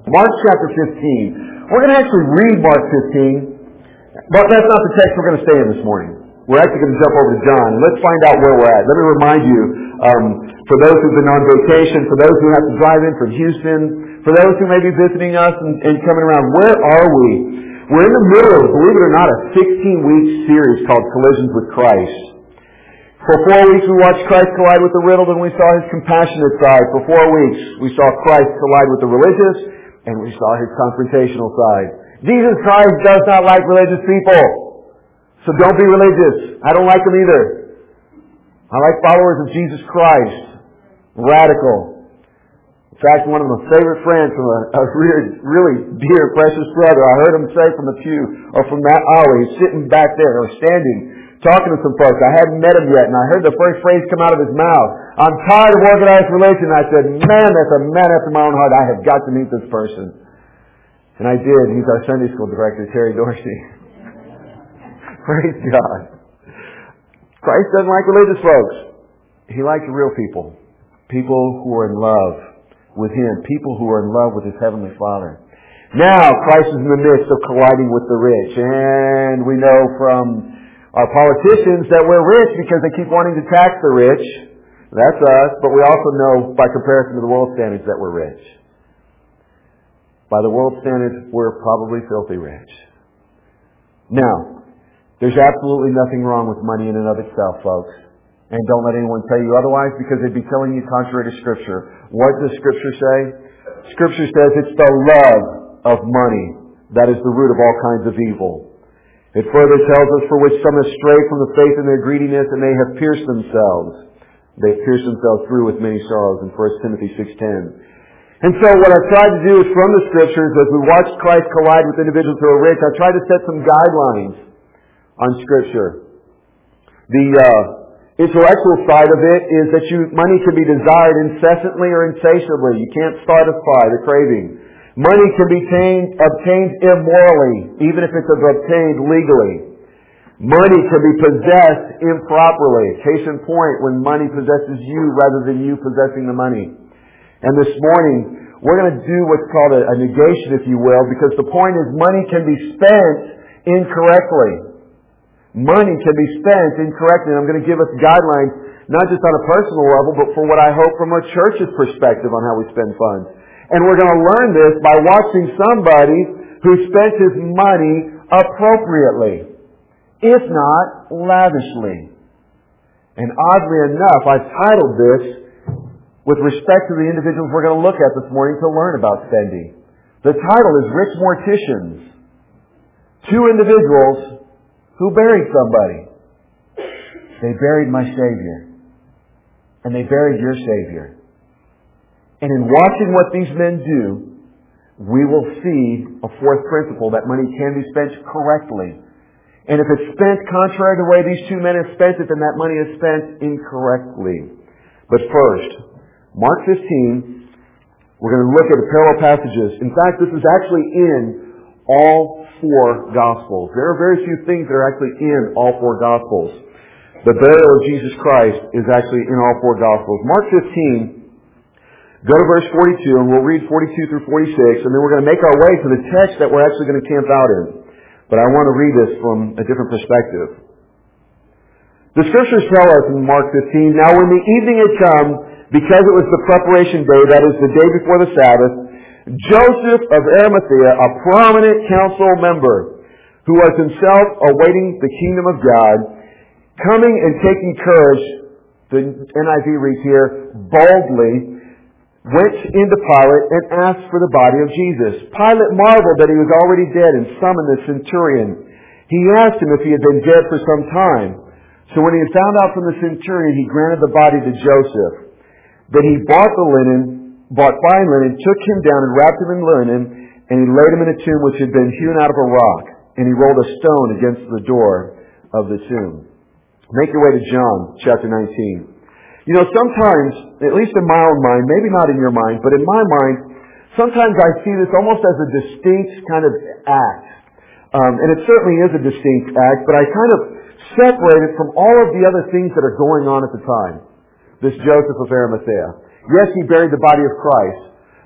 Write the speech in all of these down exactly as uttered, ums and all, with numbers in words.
Mark chapter fifteen. We're going to actually read Mark fifteen, but that's not the text we're going to stay in this morning. We're actually going to jump over to John. Let's find out where we're at. Let me remind you, um, for those who've been on vacation, for those who have to drive in from Houston, for those who may be visiting us and, and coming around, where are we? We're in the middle of, believe it or not, a sixteen-week series called Collisions with Christ. For four weeks we watched Christ collide with the riddle, and we saw His compassionate side. For four weeks we saw Christ collide with the religious, and we saw His confrontational side. Jesus Christ does not like religious people. So don't be religious. I don't like them either. I like followers of Jesus Christ. Radical. In fact, one of my favorite friends from a, a really, really dear, precious brother, I heard him say from the pew, or from that aisle, he's sitting back there, or standing, talking to some folks. I hadn't met him yet, and I heard the first phrase come out of his mouth. I'm tired of organized religion. I said, man, that's a man after my own heart. I have got to meet this person. And I did. He's our Sunday school director, Terry Dorsey. Praise God. Christ doesn't like religious folks. He likes real people. People who are in love with Him. People who are in love with His Heavenly Father. Now, Christ is in the midst of colliding with the rich. And we know from our politicians that we're rich because they keep wanting to tax the rich. That's us. But we also know by comparison to the world standards that we're rich. By the world standards, we're probably filthy rich. Now, there's absolutely nothing wrong with money in and of itself, folks. And don't let anyone tell you otherwise, because they'd be telling you contrary to Scripture. What does Scripture say? Scripture says it's the love of money that is the root of all kinds of evil. It further tells us, for which some have strayed from the faith in their greediness, and they have pierced themselves. They have pierced themselves through with many sorrows in First Timothy six ten. And so what I've tried to do is from the Scriptures, as we watch Christ collide with individuals who are rich, I tried to set some guidelines on Scripture. The uh, intellectual side of it is that you, money can be desired incessantly or insatiably. You can't satisfy the craving. Money can be obtained, obtained immorally, even if it's obtained legally. Money can be possessed improperly. Case in point, when money possesses you rather than you possessing the money. And this morning, we're going to do what's called a, a negation, if you will, because the point is money can be spent incorrectly. Money can be spent incorrectly. And I'm going to give us guidelines, not just on a personal level, but for what I hope from a church's perspective on how we spend funds. And we're going to learn this by watching somebody who spent his money appropriately, if not lavishly. And oddly enough, I've titled this with respect to the individuals we're going to look at this morning to learn about spending. The title is Rich Morticians. Two individuals who buried somebody. They buried my Savior. And they buried your Savior. And in watching what these men do, we will see a fourth principle, that money can be spent correctly. And if it's spent contrary to the way these two men have spent it, then that money is spent incorrectly. But first, Mark fifteen, we're going to look at the parallel passages. In fact, this is actually in all four Gospels. There are very few things that are actually in all four Gospels. The burial of Jesus Christ is actually in all four Gospels. Mark fifteen, go to verse forty-two, and we'll read forty-two through forty-six, and then we're going to make our way to the text that we're actually going to camp out in. But I want to read this from a different perspective. The Scriptures tell us in Mark fifteen, now when the evening had come, because it was the preparation day, that is the day before the Sabbath, Joseph of Arimathea, a prominent council member, who was himself awaiting the kingdom of God, coming and taking courage, the N I V reads here, boldly, went into Pilate and asked for the body of Jesus. Pilate marveled that he was already dead and summoned the centurion. He asked him if he had been dead for some time. So when he had found out from the centurion, he granted the body to Joseph. Then he bought the linen, bought fine linen, took him down and wrapped him in linen, and he laid him in a tomb which had been hewn out of a rock. And he rolled a stone against the door of the tomb. Make your way to John chapter nineteen. You know, sometimes, at least in my own mind, maybe not in your mind, but in my mind, sometimes I see this almost as a distinct kind of act. Um, and it certainly is a distinct act, but I kind of separate it from all of the other things that are going on at the time. This Joseph of Arimathea. Yes, he buried the body of Christ.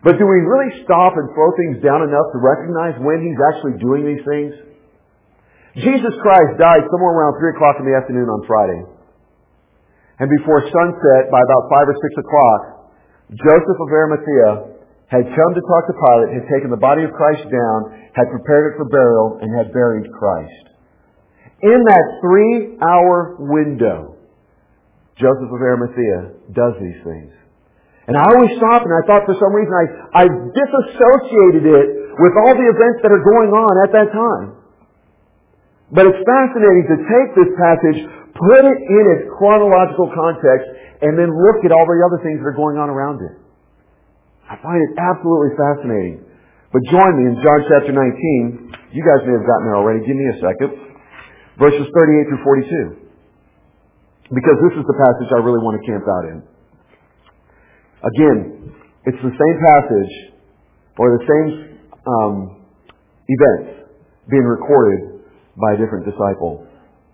But do we really stop and slow things down enough to recognize when He's actually doing these things? Jesus Christ died somewhere around three o'clock in the afternoon on Friday. And before sunset, by about five or six o'clock, Joseph of Arimathea had come to talk to Pilate, had taken the body of Christ down, had prepared it for burial, and had buried Christ. In that three-hour window, Joseph of Arimathea does these things. And I always stop and I thought for some reason I, I disassociated it with all the events that are going on at that time. But it's fascinating to take this passage, put it in its chronological context, and then look at all the other things that are going on around it. I find it absolutely fascinating. But join me in John chapter nineteen. You guys may have gotten there already. Give me a second. Verses thirty-eight through forty-two. Because this is the passage I really want to camp out in. Again, it's the same passage, or the same um, events being recorded by a different disciple.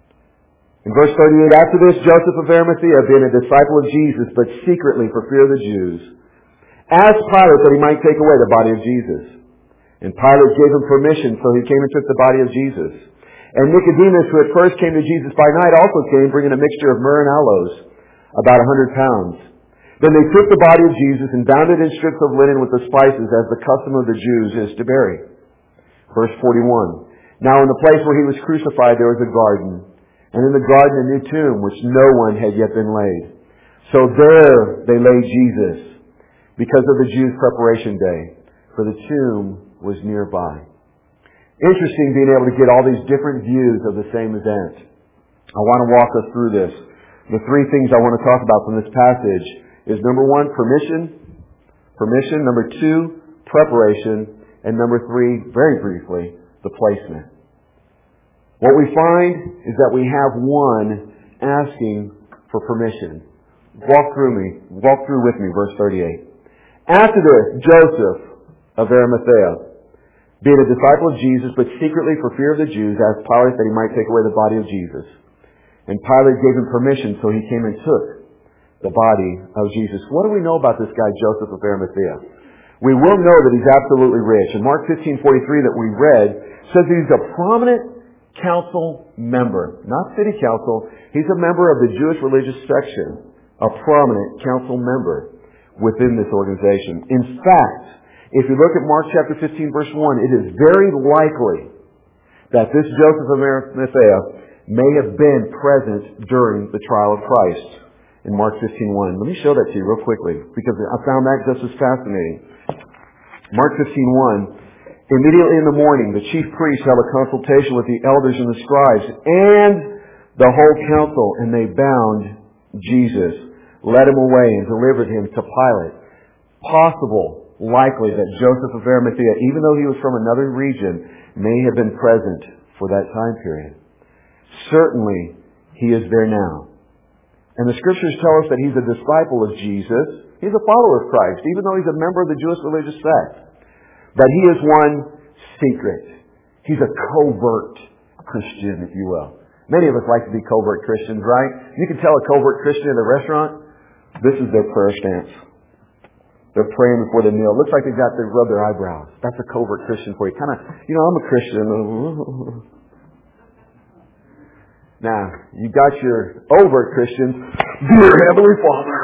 In verse thirty-eight, after this, Joseph of Arimathea, being a disciple of Jesus, but secretly for fear of the Jews, asked Pilate that he might take away the body of Jesus. And Pilate gave him permission, so he came and took the body of Jesus. And Nicodemus, who at first came to Jesus by night, also came, bringing a mixture of myrrh and aloes, about a hundred pounds. Then they took the body of Jesus and bound it in strips of linen with the spices, as the custom of the Jews is to bury. Verse forty-one. Now in the place where he was crucified there was a garden, and in the garden a new tomb, which no one had yet been laid. So there they laid Jesus, because of the Jews' preparation day, for the tomb was nearby. Interesting being able to get all these different views of the same event. I want to walk us through this. The three things I want to talk about from this passage is number one, permission. Permission. Number two, preparation. And number three, very briefly, the placement. What we find is that we have one asking for permission. Walk through me. Walk through with me, verse thirty-eight. After this, Joseph of Arimathea, being a disciple of Jesus, but secretly for fear of the Jews, asked Pilate that he might take away the body of Jesus. And Pilate gave him permission, so he came and took the body of Jesus. What do we know about this guy, Joseph of Arimathea? We will know that he's absolutely rich. In Mark fifteen forty-three that we read, says he's a prominent council member. Not city council. He's a member of the Jewish religious section. A prominent council member within this organization. In fact, if you look at Mark chapter fifteen verse one, it is very likely that this Joseph of Arimathea may have been present during the trial of Christ in Mark fifteen one. Let me show that to you real quickly, because I found that just as fascinating. Mark fifteen one, immediately in the morning, the chief priests held a consultation with the elders and the scribes and the whole council, and they bound Jesus, led him away, and delivered him to Pilate. Possible, likely, that Joseph of Arimathea, even though he was from another region, may have been present for that time period. Certainly, he is there now. And the Scriptures tell us that he's a disciple of Jesus. He's a follower of Christ, even though he's a member of the Jewish religious sect. But he is one secret. He's a covert Christian, if you will. Many of us like to be covert Christians, right? You can tell a covert Christian in a restaurant, this is their prayer stance. They're praying before the meal. It looks like they've got to rub their eyebrows. That's a covert Christian for you. Kind of, you know, I'm a Christian. Now, you got your overt Christians. Dear Heavenly Father.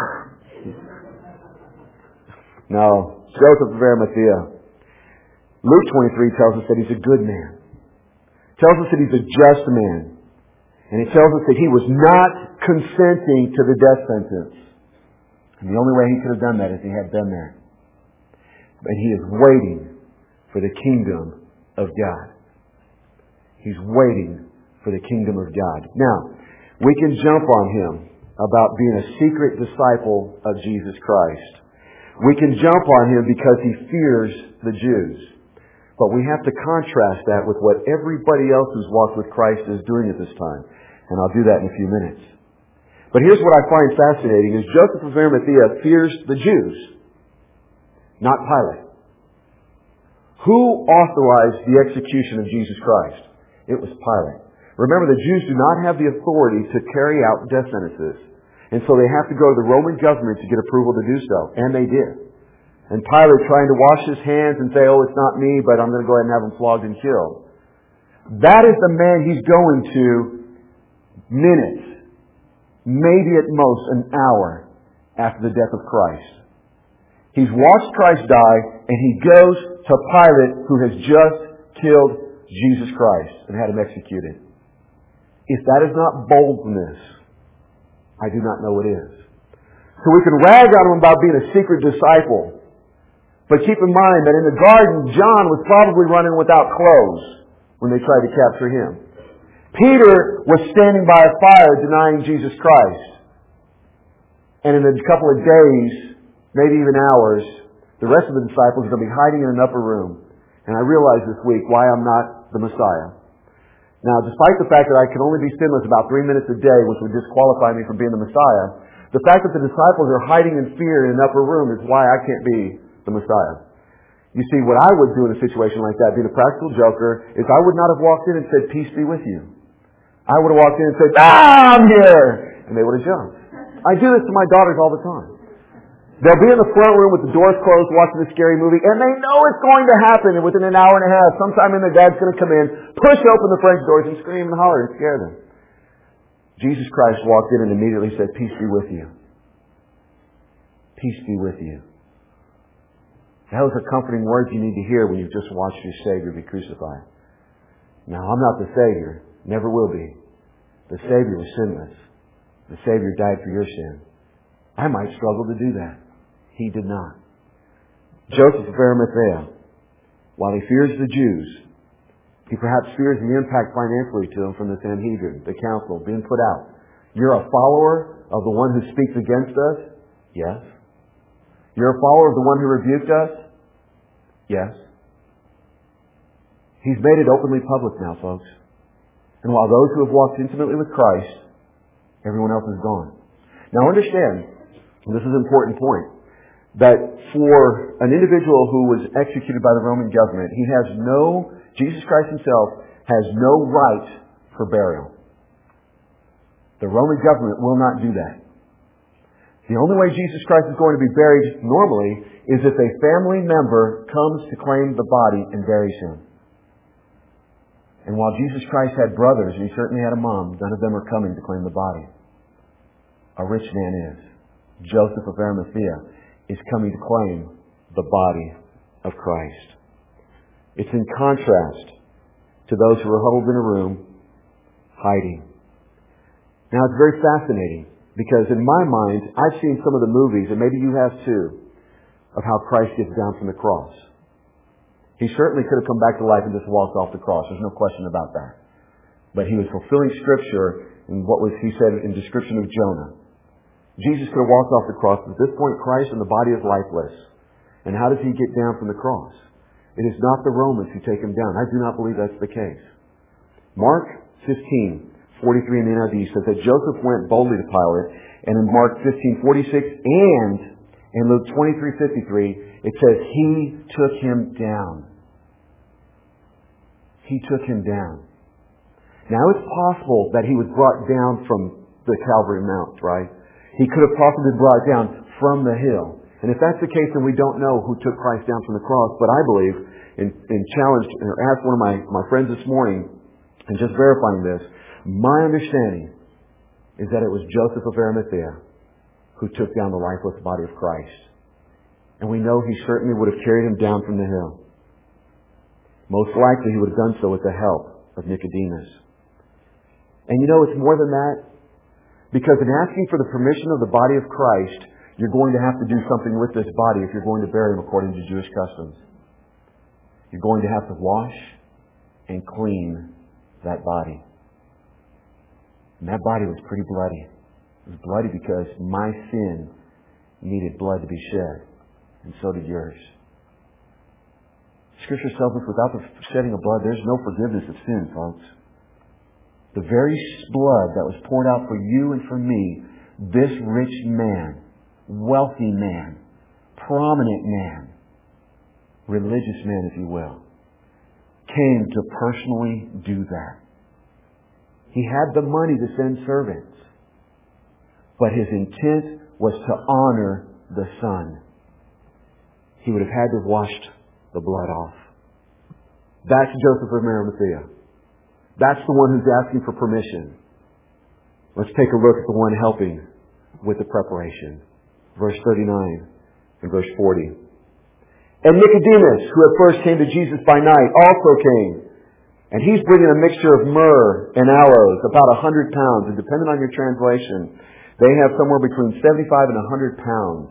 No, Joseph of Arimathea. Luke twenty-three tells us that he's a good man. Tells us that he's a just man. And it tells us that he was not consenting to the death sentence. And the only way he could have done that is he had been there. But he is waiting for the kingdom of God. He's waiting for the kingdom of God. Now, we can jump on him about being a secret disciple of Jesus Christ. We can jump on him because he fears the Jews. But we have to contrast that with what everybody else who's walked with Christ is doing at this time. And I'll do that in a few minutes. But here's what I find fascinating is Joseph of Arimathea fears the Jews, not Pilate. Who authorized the execution of Jesus Christ? It was Pilate. Remember, the Jews do not have the authority to carry out death sentences. And so they have to go to the Roman government to get approval to do so. And they did. And Pilate trying to wash his hands and say, oh, it's not me, but I'm going to go ahead and have him flogged and killed. That is the man he's going to minutes, maybe at most an hour after the death of Christ. He's watched Christ die, and he goes to Pilate, who has just killed Jesus Christ and had him executed. If that is not boldness, I do not know what is. So we can rag on him about being a secret disciple. But keep in mind that in the garden, John was probably running without clothes when they tried to capture him. Peter was standing by a fire denying Jesus Christ. And in a couple of days, maybe even hours, the rest of the disciples are going to be hiding in an upper room. And I realized this week why I'm not the Messiah. Now, despite the fact that I can only be sinless about three minutes a day, which would disqualify me from being the Messiah, the fact that the disciples are hiding in fear in an upper room is why I can't be the Messiah. You see, what I would do in a situation like that, being a practical joker, is I would not have walked in and said, peace be with you. I would have walked in and said, ah, I'm here! And they would have jumped. I do this to my daughters all the time. They'll be in the front room with the doors closed watching a scary movie, and they know it's going to happen. And within an hour and a half, sometime in their dad's going to come in, push open the French doors and scream and holler and scare them. Jesus Christ walked in and immediately said, peace be with you. Peace be with you. Those are comforting words you need to hear when you've just watched your Savior be crucified. Now, I'm not the Savior. Never will be. The Savior was sinless. The Savior died for your sin. I might struggle to do that. He did not. Joseph of Arimathea, while he fears the Jews, he perhaps fears the impact financially to him from the Sanhedrin, the council, being put out. You're a follower of the one who speaks against us? Yes. You're a follower of the one who rebuked us? Yes. He's made it openly public now, folks. And while those who have walked intimately with Christ, everyone else is gone. Now understand, and this is an important point, that for an individual who was executed by the Roman government, he has no, Jesus Christ himself has no right for burial. The Roman government will not do that. The only way Jesus Christ is going to be buried normally is if a family member comes to claim the body and buries him. And while Jesus Christ had brothers, and he certainly had a mom, none of them are coming to claim the body. A rich man is. Joseph of Arimathea is coming to claim the body of Christ. It's in contrast to those who are huddled in a room, hiding. Now it's very fascinating, because in my mind, I've seen some of the movies, and maybe you have too, of how Christ gets down from the cross. He certainly could have come back to life and just walked off the cross. There's no question about that. But he was fulfilling Scripture in what was, he said, in description of Jonah. Jesus could have walked off the cross, but at this point Christ in the body is lifeless. And how does he get down from the cross? It is not the Romans who take him down. I do not believe that's the case. Mark fifteen forty-three in the N I V says that Joseph went boldly to Pilate, and in Mark fifteen forty-six and in Luke twenty-three fifty-three it says he took him down. He took him down. Now it's possible that he was brought down from the Calvary Mount, right? He could have possibly been brought down from the hill. And if that's the case, then we don't know who took Christ down from the cross. But I believe, and, and challenged, or asked one of my, my friends this morning, and just verifying this, my understanding is that it was Joseph of Arimathea who took down the lifeless body of Christ. And we know he certainly would have carried him down from the hill. Most likely he would have done so with the help of Nicodemus. And you know, it's more than that. Because in asking for the permission of the body of Christ, you're going to have to do something with this body if you're going to bury him according to Jewish customs. You're going to have to wash and clean that body. And that body was pretty bloody. It was bloody because my sin needed blood to be shed. And so did yours. Scripture tells us without the shedding of blood, there's no forgiveness of sin, folks. The very blood that was poured out for you and for me, this rich man, wealthy man, prominent man, religious man, if you will, came to personally do that. He had the money to send servants, but his intent was to honor the Son. he would have had to have washed the blood off. That's Joseph of Arimathea. That's the one who's asking for permission. Let's take a look at the one helping with the preparation. Verse thirty-nine and verse forty. And Nicodemus, who at first came to Jesus by night, also came. And he's bringing a mixture of myrrh and aloes, about a hundred pounds. And depending on your translation, they have somewhere between seventy-five and a hundred pounds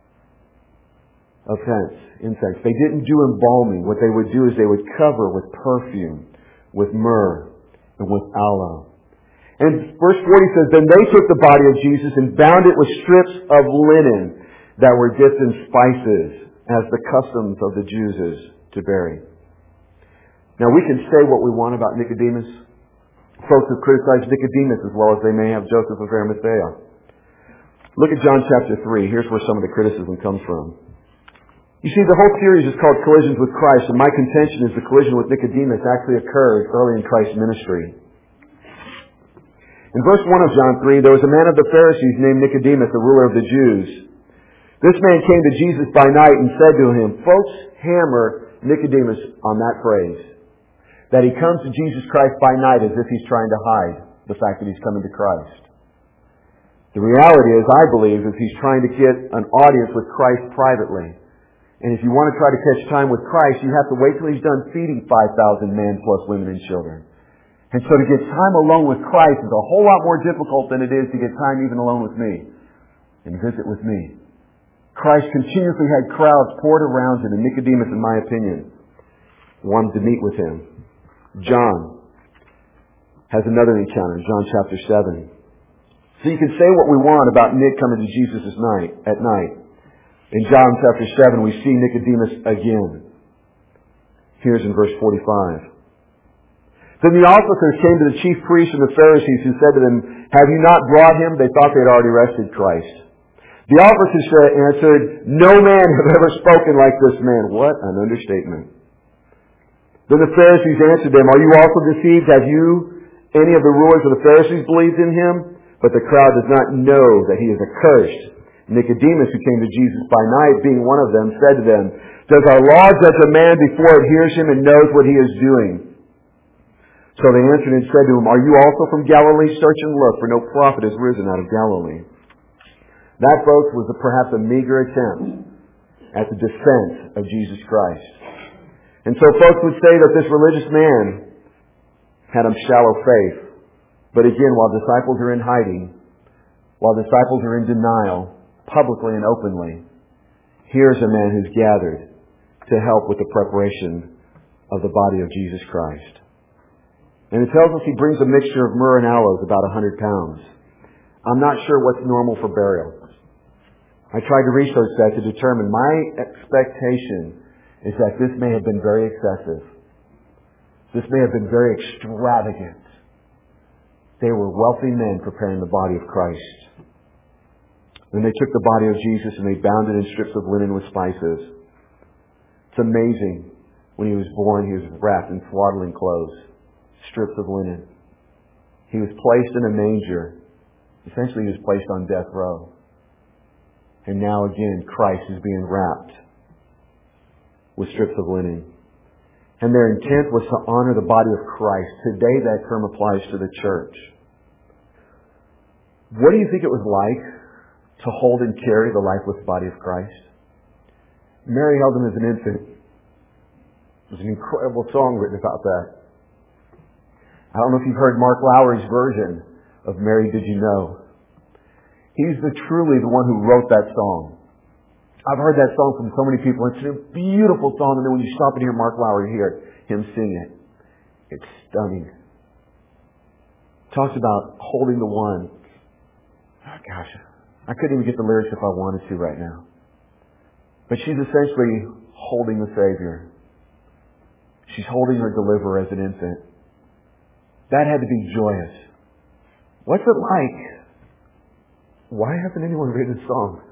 of incense. incense. They didn't do embalming. What they would do is they would cover with perfume, with myrrh, and with aloe. And verse forty says, Then they took the body of Jesus and bound it with strips of linen that were dipped in spices, as the customs of the Jews is to bury. Now we can say what we want about Nicodemus. Folks have criticized Nicodemus as well as they may have Joseph of Arimathea. Look at John chapter three. Here's where some of the criticism comes from. You see, the whole series is called Collisions with Christ, and my contention is the collision with Nicodemus actually occurred early in Christ's ministry. In verse one of John three, there was a man of the Pharisees named Nicodemus, a ruler of the Jews. This man came to Jesus by night and said to him, folks hammer Nicodemus on that phrase, that he comes to Jesus Christ by night as if he's trying to hide the fact that he's coming to Christ. The reality is, I believe, is he's trying to get an audience with Christ privately. And if you want to try to catch time with Christ, you have to wait till he's done feeding five thousand men plus women and children. And so to get time alone with Christ is a whole lot more difficult than it is to get time even alone with me and visit with me. Christ continuously had crowds poured around him, and Nicodemus, in my opinion, wanted to meet with him. John has another encounter, John chapter seven. So you can say what we want about Nick coming to Jesus night, at night. In John chapter seven, we see Nicodemus again. Here's in verse forty-five. Then the officers came to the chief priests and the Pharisees, who said to them, Have you not brought him? They thought they had already arrested Christ. The officers answered, No man have ever spoken like this man. What an understatement. Then the Pharisees answered them, Are you also deceived? Have you, any of the rulers of the Pharisees, believed in him? But the crowd does not know that he is accursed. Nicodemus, who came to Jesus by night, being one of them, said to them, Does our law judge a man before it hears him and knows what he is doing? So they answered and said to him, Are you also from Galilee? Search and look, for no prophet has risen out of Galilee. That, folks, was a, perhaps a meager attempt at the defense of Jesus Christ. And so folks would say that this religious man had a shallow faith. But again, while disciples are in hiding, while disciples are in denial, publicly and openly, here's a man who's gathered to help with the preparation of the body of Jesus Christ. And it tells us he brings a mixture of myrrh and aloes, about a hundred pounds. I'm not sure what's normal for burial. I tried to research that to determine. My expectation is that this may have been very excessive. This may have been very extravagant. They were wealthy men preparing the body of Christ. Then they took the body of Jesus and they bound it in strips of linen with spices. It's amazing. When he was born, he was wrapped in swaddling clothes, strips of linen. He was placed in a manger. Essentially, he was placed on death row. And now again, Christ is being wrapped with strips of linen. And their intent was to honor the body of Christ. Today that term applies to the church. What do you think it was like to hold and carry the lifeless body of Christ? Mary held him as an infant. There's an incredible song written about that. I don't know if you've heard Mark Lowry's version of Mary Did You Know. He's the, truly the one who wrote that song. I've heard that song from so many people. It's a beautiful song, and then when you stop and hear Mark Lowry hear him sing it, it's stunning. Talks about holding the one. Oh, gosh, I couldn't even get the lyrics if I wanted to right now. But she's essentially holding the Savior. She's holding her deliverer as an infant. That had to be joyous. What's it like? Why hasn't anyone written a song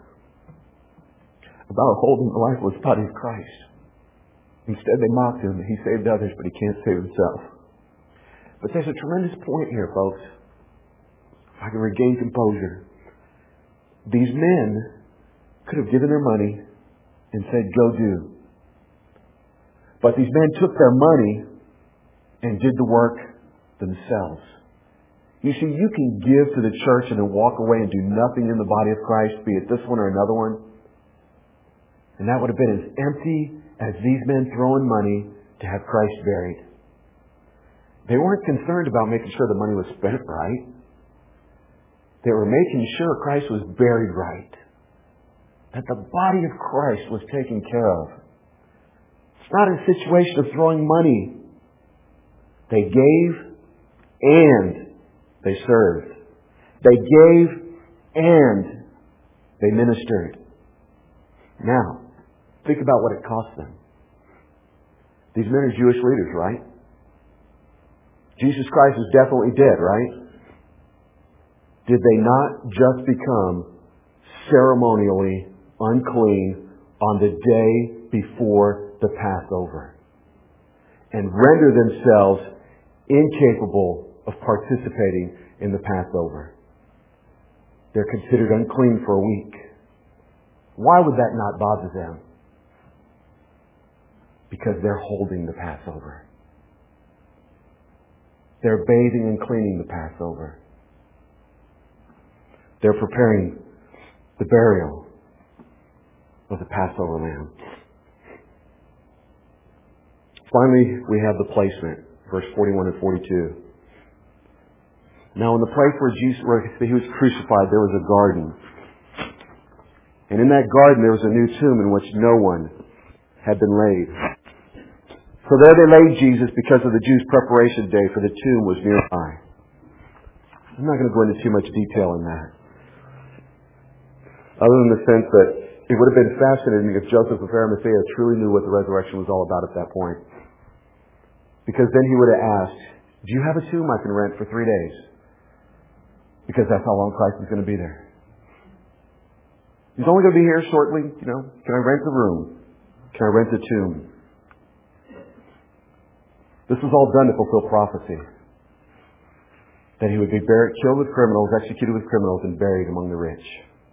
about holding the lifeless body of Christ? Instead, they mocked him. He saved others, but he can't save himself. But there's a tremendous point here, folks. If I can regain composure. These men could have given their money, and said, go do. But these men took their money and did the work themselves. You see, you can give to the church and then walk away and do nothing in the body of Christ, be it this one or another one. And that would have been as empty as these men throwing money to have Christ buried. They weren't concerned about making sure the money was spent right. They were making sure Christ was buried right. That the body of Christ was taken care of. It's not a situation of throwing money. They gave and they served. They gave and they ministered. Now, think about what it cost them. These men are Jewish leaders, right? Jesus Christ is definitely dead, right? Did they not just become ceremonially unclean on the day before the Passover and render themselves incapable of participating in the Passover? They're considered unclean for a week. Why would that not bother them? Because they're holding the Passover. They're bathing and cleaning the Passover. They're preparing the burial of the Passover lamb. Finally, we have the placement, verse forty-one and forty-two. Now, in the place where Jesus, where he was crucified, there was a garden. And in that garden, there was a new tomb in which no one had been laid. So there they laid Jesus because of the Jews' preparation day, for the tomb was nearby. I'm not going to go into too much detail in that, other than the sense that it would have been fascinating if Joseph of Arimathea truly knew what the resurrection was all about at that point. Because then he would have asked, do you have a tomb I can rent for three days? Because that's how long Christ is going to be there. He's only going to be here shortly, you know. Can I rent a room? Can I rent a tomb? This was all done to fulfill prophecy. That he would be buried, killed with criminals, executed with criminals, and buried among the rich.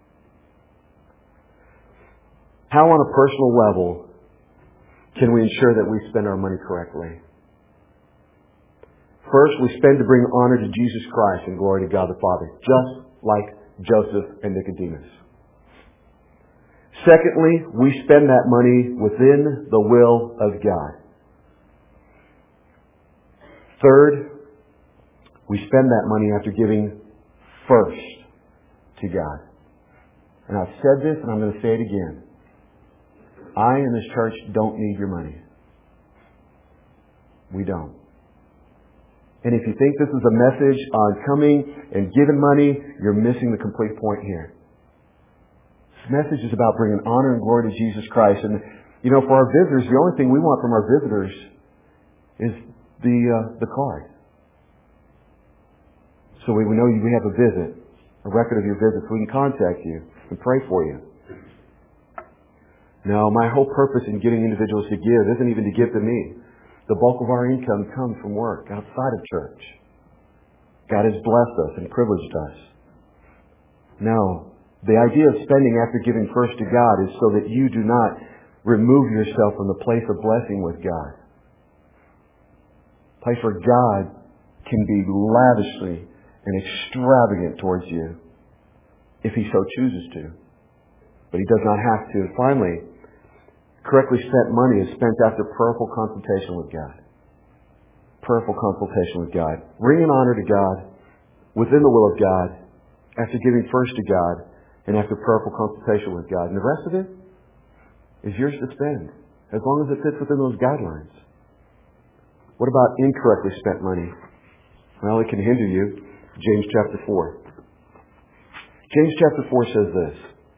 How on a personal level can we ensure that we spend our money correctly? First, we spend to bring honor to Jesus Christ and glory to God the Father, just like Joseph and Nicodemus. Secondly, we spend that money within the will of God. Third, we spend that money after giving first to God. And I've said this and I'm going to say it again. I and this church don't need your money. We don't. And if you think this is a message on coming and giving money, you're missing the complete point here. This message is about bringing honor and glory to Jesus Christ. And, you know, for our visitors, the only thing we want from our visitors is the uh, the card. So we, we know we have a visit, a record of your visit, so we can contact you and pray for you. No, my whole purpose in getting individuals to give isn't even to give to me. The bulk of our income comes from work outside of church. God has blessed us and privileged us. No, the idea of spending after giving first to God is so that you do not remove yourself from the place of blessing with God. A place where God can be lavishly and extravagant towards you if He so chooses to. But He does not have to. Finally, correctly spent money is spent after prayerful consultation with God. Prayerful consultation with God. Bringing honor to God within the will of God, after giving first to God, and after prayerful consultation with God. And the rest of it is yours to spend, as long as it fits within those guidelines. What about incorrectly spent money? Well, it can hinder you. James chapter four. James chapter four says this.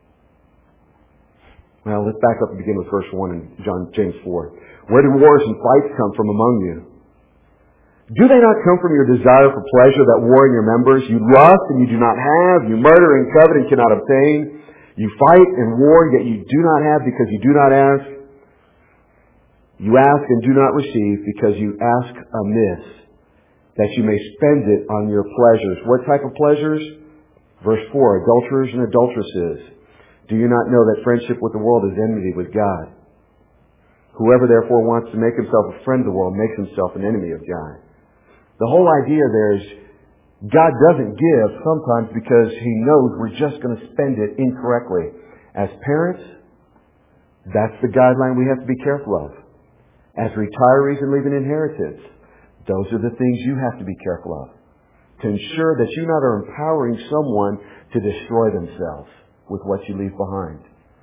Well, let's back up and begin with verse one in John, James four. Where do wars and fights come from among you? Do they not come from your desire for pleasure that war in your members? You lust and you do not have. You murder and covet and cannot obtain. You fight and war, yet you do not have because you do not ask. You ask and do not receive because you ask amiss, that you may spend it on your pleasures. What type of pleasures? Verse four, adulterers and adulteresses, Do you not know that friendship with the world is enmity with God? Whoever therefore wants to make himself a friend of the world makes himself an enemy of God. The whole idea there is God doesn't give sometimes because He knows we're just going to spend it incorrectly. As parents, that's the guideline we have to be careful of. As retirees and leaving inheritance, those are the things you have to be careful of. To ensure that you not are empowering someone to destroy themselves with what you leave behind.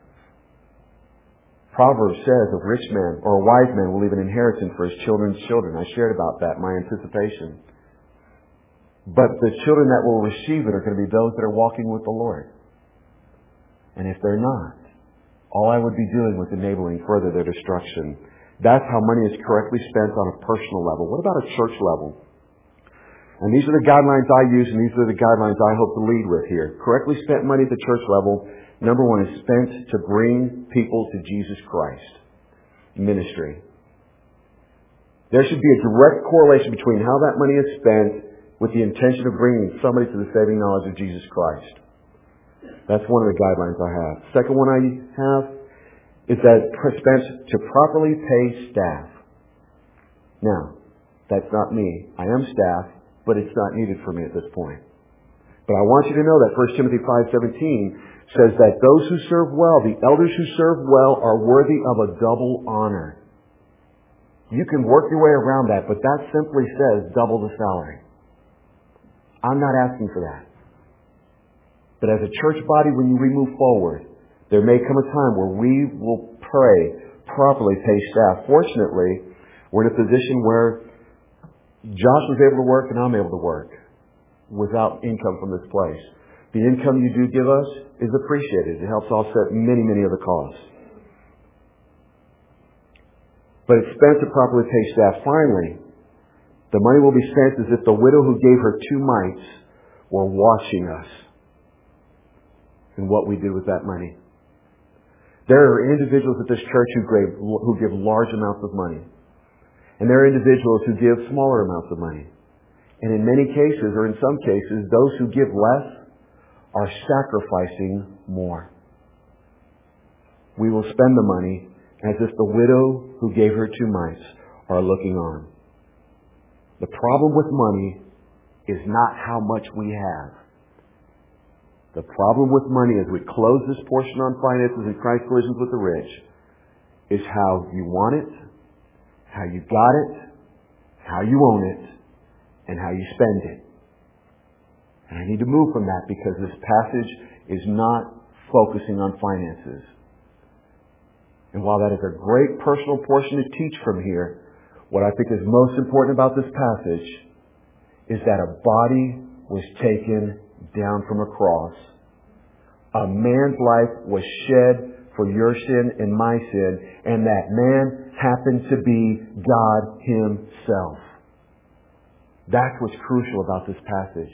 Proverbs says a rich man or a wise man will leave an inheritance for his children's children. I shared about that, my anticipation. But the children that will receive it are going to be those that are walking with the Lord. And if they're not, all I would be doing was enabling further their destruction. That's how money is correctly spent on a personal level. What about a church level? And these are the guidelines I use, and these are the guidelines I hope to lead with here. Correctly spent money at the church level, number one, is spent to bring people to Jesus Christ. Ministry. There should be a direct correlation between how that money is spent with the intention of bringing somebody to the saving knowledge of Jesus Christ. That's one of the guidelines I have. Second one I have is that it's spent to properly pay staff. Now, that's not me. I am staff, but it's not needed for me at this point. But I want you to know that First Timothy five seventeen says that those who serve well, the elders who serve well, are worthy of a double honor. You can work your way around that, but that simply says double the salary. I'm not asking for that. But as a church body, when we move forward, there may come a time where we will pray, properly pay staff. Fortunately, we're in a position where Josh was able to work and I'm able to work without income from this place. The income you do give us is appreciated. It helps offset many, many of the costs. But it's spent to properly pay staff. Finally, the money will be spent as if the widow who gave her two mites were watching us and what we do with that money. There are individuals at this church who give, who give large amounts of money. And there are individuals who give smaller amounts of money. And in many cases, or in some cases, those who give less are sacrificing more. We will spend the money as if the widow who gave her two mites are looking on. The problem with money is not how much we have. The problem with money, as we close this portion on finances and Christ Collisions with the Rich, is how you want it, how you got it, how you own it, and how you spend it. And I need to move from that because this passage is not focusing on finances. And while that is a great personal portion to teach from here, what I think is most important about this passage is that a body was taken down from a cross. A man's life was shed for your sin and my sin, and that man happened to be God Himself. That's what's crucial about this passage,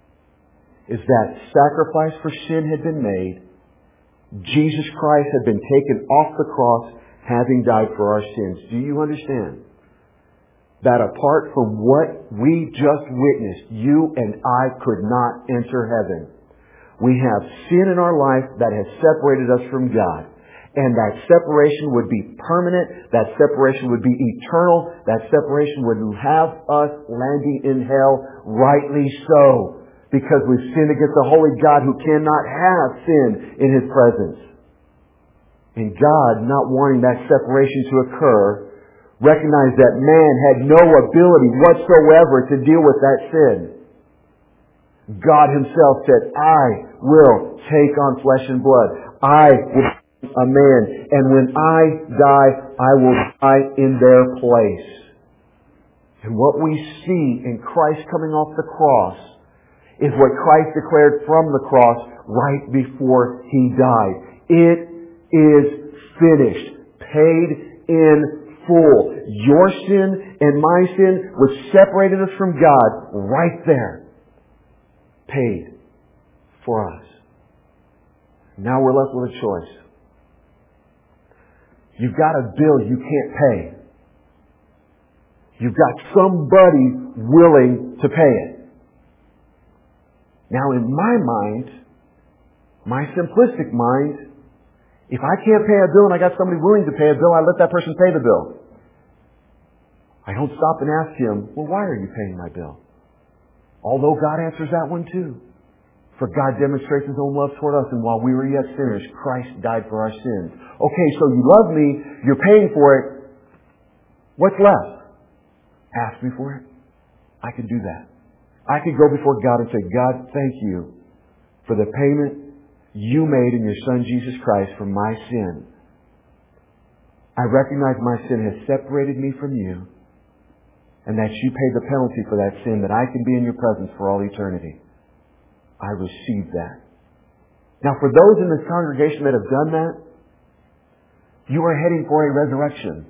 is that sacrifice for sin had been made. Jesus Christ had been taken off the cross, having died for our sins. Do you understand that apart from what we just witnessed, you and I could not enter heaven? We have sin in our life that has separated us from God. And that separation would be permanent. That separation would be eternal. That separation would have us landing in hell, rightly so. Because we've sinned against the holy God who cannot have sin in His presence. And God, not wanting that separation to occur, recognized that man had no ability whatsoever to deal with that sin. God Himself said, I will take on flesh and blood. I will be a man. And when I die, I will die in their place. And what we see in Christ coming off the cross is what Christ declared from the cross right before He died. It is finished. Paid in full. Your sin and my sin, which separated us from God, right there. Paid for us. Now we're left with a choice. You've got a bill you can't pay. You've got somebody willing to pay it. Now in my mind, my simplistic mind, If I can't pay a bill and I got somebody willing to pay a bill, I let that person pay the bill. I don't stop and ask him, well, why are you paying my bill? Although God answers that one too. For God demonstrates His own love toward us, and while we were yet sinners, Christ died for our sins. Okay, so you love me, you're paying for it. What's left? Ask me for it. I can do that. I could go before God and say, God, thank you for the payment you made in your Son Jesus Christ for my sin. I recognize my sin has separated me from you, and that you paid the penalty for that sin, that I can be in your presence for all eternity. I receive that. Now, for those in this congregation that have done that, you are heading for a resurrection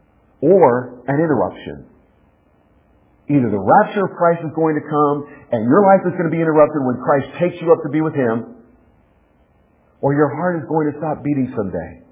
or an interruption. Either the rapture of Christ is going to come and your life is going to be interrupted when Christ takes you up to be with Him, or your heart is going to stop beating someday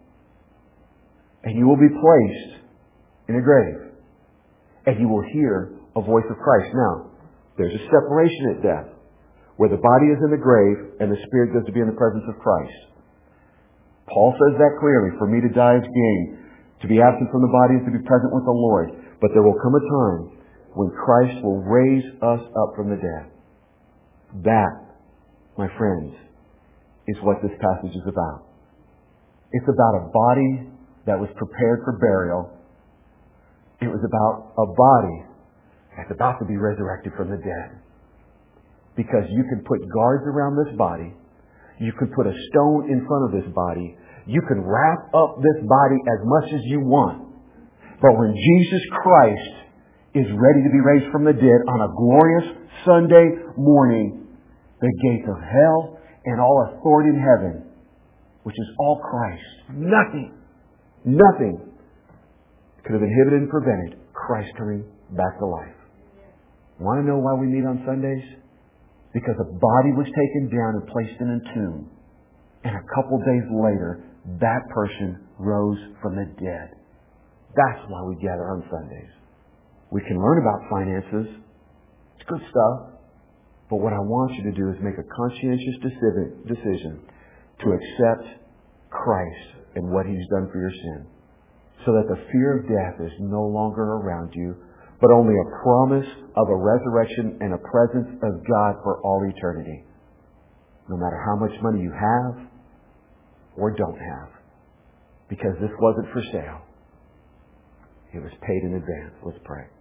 and you will be placed in a grave and you will hear a voice of Christ. Now, there's a separation at death where the body is in the grave and the spirit goes to be in the presence of Christ. Paul says that clearly. For me to die is gain. To be absent from the body is to be present with the Lord. But there will come a time when Christ will raise us up from the dead. That, my friends, is what this passage is about. It's about a body that was prepared for burial. It was about a body that's about to be resurrected from the dead. Because you can put guards around this body. You can put a stone in front of this body. You can wrap up this body as much as you want. But when Jesus Christ is ready to be raised from the dead on a glorious Sunday morning, the gates of hell and all authority in heaven, which is all Christ, nothing, nothing could have inhibited and prevented Christ coming back to life. Want to know why we meet on Sundays? Because a body was taken down and placed in a tomb. And a couple days later, that person rose from the dead. That's why we gather on Sundays. We can learn about finances. It's good stuff. But what I want you to do is make a conscientious decision to accept Christ and what He's done for your sin. So that the fear of death is no longer around you, but only a promise of a resurrection and a presence of God for all eternity. No matter how much money you have or don't have. Because this wasn't for sale. It was paid in advance. Let's pray.